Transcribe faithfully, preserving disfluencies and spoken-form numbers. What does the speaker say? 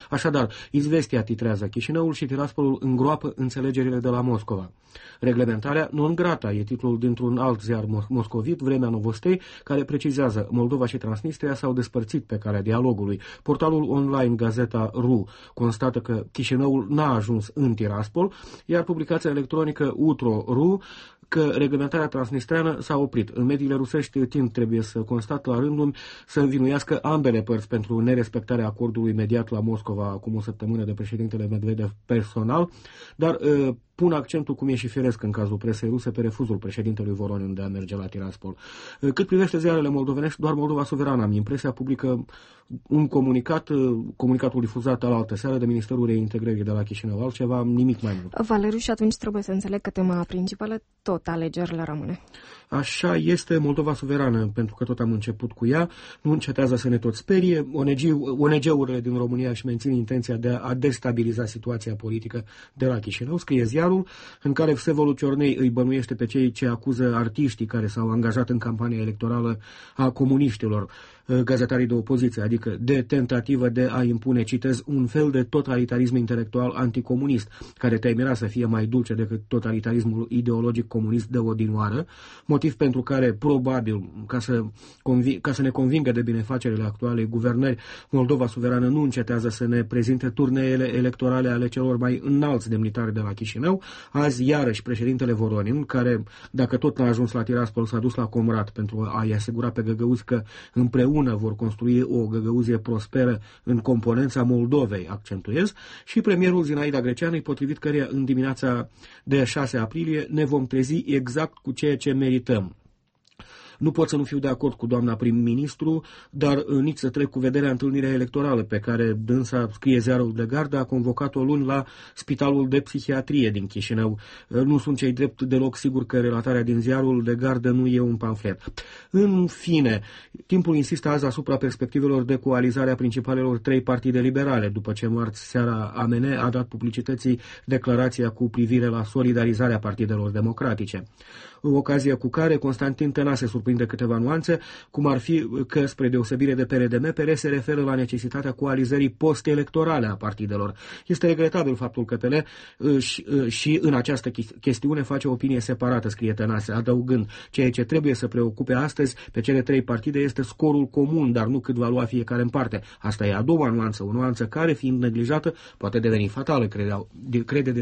Așadar, Izvestia titrează: Chișinăul și Tiraspolul îngroapă înțelegerile de la Moscova. Reglementarea non grata e titlul dintr-un alt ziar moscovit, Vremea Novostei, care precizează: Moldova și Transnistria s-au despărțit pe calea dialogului. Portalul online Gazeta punct ru constată că Chișinăul n-a ajuns în Tiraspol, iar publicația electronică Utro punct ru că reglementarea transnistreană s-a oprit. În mediile rusești timp trebuie să constat la rândul să învinuiască ambele părți pentru nerespectarea acordului mediat la Moscova acum o săptămână de președintele Medvedev personal, dar uh, pun accentul, cum e și firesc în cazul presei ruse, pe refuzul președintelui Voronin de a merge la Tiraspol. Uh, cât privește ziarele moldovenești, doar Moldova Suverană, am impresia, publică un comunicat, uh, comunicatul difuzat alaltă seară de Ministerul Reintegrării de la Chișinău, altceva, nimic mai mult. Valeriu, și atunci trebuie să înțeleg că tema principală tot alegerile rămâne. Așa este Moldova Suverană, pentru că tot am început cu ea, nu încetează să ne tot sperie. O N G-urile din România își mențin intenția de a destabiliza situația politică de la Chișinău, scrie ziarul, în care Vsevolod Ciornei îi bănuiește pe cei ce acuză artiștii care s-au angajat în campania electorală a comuniștilor, gazetarii de opoziție, adică de tentativă de a impune, citez, un fel de totalitarism intelectual anticomunist, care te-ai mira să fie mai dulce decât totalitarismul ideologic comunist de odinioară, motiv pentru care, probabil, ca să, convi- ca să ne convingă de binefacerile actualei guvernări, Moldova Suverană nu încetează să ne prezinte turneele electorale ale celor mai înalți demnitari de la Chișinău. Azi, iarăși, președintele Voronin, care, dacă tot n-a ajuns la Tiraspol, s-a dus la Comrat pentru a-i asigura pe găgăuzi că împreună vor construi o găgăuzie prosperă în componența Moldovei, accentuez, și premierul Zinaida Greceanu, potrivit căreia în dimineața de șase aprilie ne vom trezi exact cu ceea ce merităm. Nu pot să nu fiu de acord cu doamna prim-ministru, dar nici să trec cu vederea întâlnirea electorală pe care dânsa, scrie ziarul de Gardă, a convocat-o luni la Spitalul de Psihiatrie din Chișinău. Nu sunt cei drept deloc sigur că relatarea din ziarul de Gardă nu e un pamflet. În fine, timpul insistă azi asupra perspectivelor de coalizare a principalelor trei partide liberale, după ce marți seara A M N a dat publicității declarația cu privire la solidarizarea partidelor democratice. Ocazie cu care Constantin Tănase surprinde câteva nuanțe, cum ar fi că, spre deosebire de P R D M, P R se referă la necesitatea coalizării post-electorale a partidelor. Este regretabil faptul că P L și, și în această chestiune face o opinie separată, scrie Tănase, adăugând: ceea ce trebuie să preocupe astăzi pe cele trei partide este scorul comun, dar nu cât va lua fiecare în parte. Asta e a doua nuanță, o nuanță care, fiind neglijată, poate deveni fatală, crede, crede